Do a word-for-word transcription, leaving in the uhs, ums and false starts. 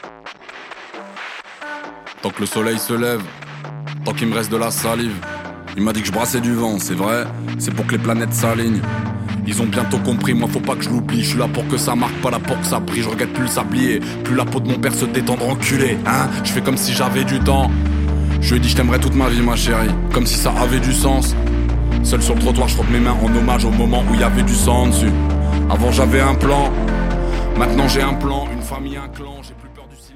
Tant que le soleil se lève, tant qu'il me reste de la salive. Il m'a dit que je brassais du vent, c'est vrai, c'est pour que les planètes s'alignent. Ils ont bientôt compris, moi faut pas que je l'oublie. Je suis là pour que ça marque, pas là pour que ça brille. Je regrette plus le sablier, plus la peau de mon père se détendre enculé. Hein, je fais comme si j'avais du temps. Je lui ai dit je t'aimerais toute ma vie ma chérie, comme si ça avait du sens. Seul sur le trottoir je frotte mes mains en hommage au moment où il y avait du sang dessus. Avant j'avais un plan, maintenant j'ai un plan, une famille, un clan, j'ai plus